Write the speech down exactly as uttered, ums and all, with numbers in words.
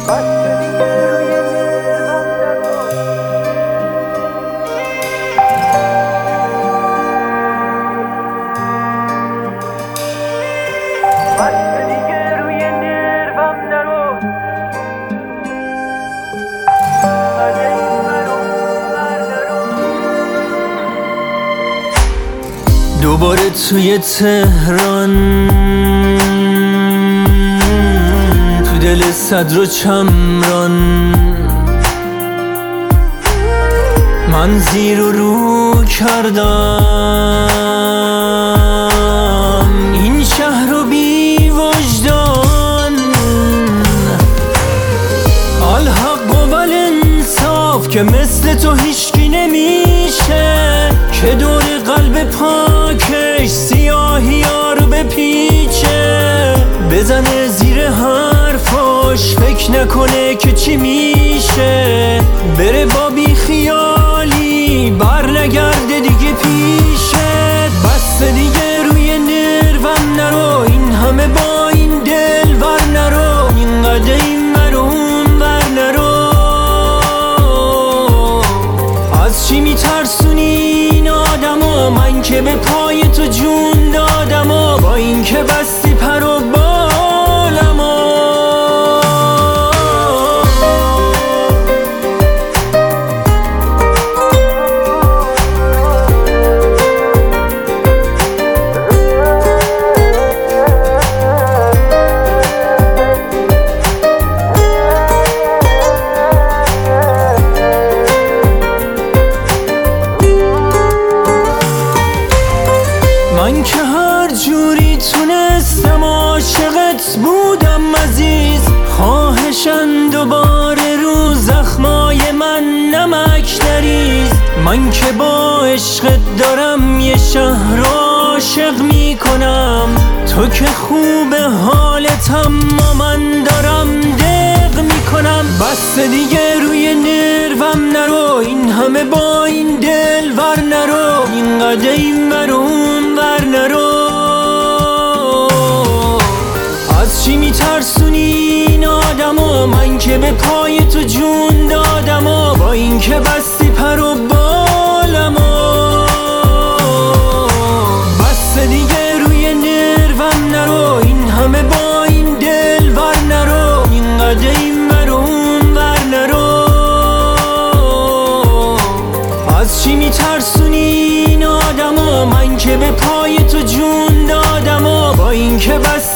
دوباره توی تهران، تو دل صدر و چمران، من زیر و رو کردم این شهر رو بی وجدان. الحق و الانصاف که مثل تو هیچکی نمیشه، که دور قلب پاکش سیاهی ها رو بپیچه، بزنه زیر حرفاش فکر نکنه که چی میشه، بره با بی خیالی بر نگرده دیگه پیشه. بس دیگه روی نروم نرو، این همه با این دل ور نرو، اینقدر این ور اون ور نرو. از چی میترسونی این آدمو؟ من که به پای تو جون دادم و با این که بستی پر و بالمو. من که هر جوری تونستم عاشقت بودم عزیز، خواهشن دوباره رو زخمای من نمک نریز. من که با عشقت دارم یه شهر عاشق میکنم، تو که خوب حالتم ما من دارم دق میکنم. بس دیگه روی نروم نرو، این همه با این دل ور نرو، اینقدر این ور اون ور نرو. از چی میترسونی این آدمو؟ من که به پای تو جون دادم و با این که بستی پر و بالمو. بس دیگه روی نروم نرو، این همه با این دل ور نرو، اینقدر این ور اون ور نرو. از چی میترسونی این آدمو؟ من که به پای تو جون دادم و با این که بستی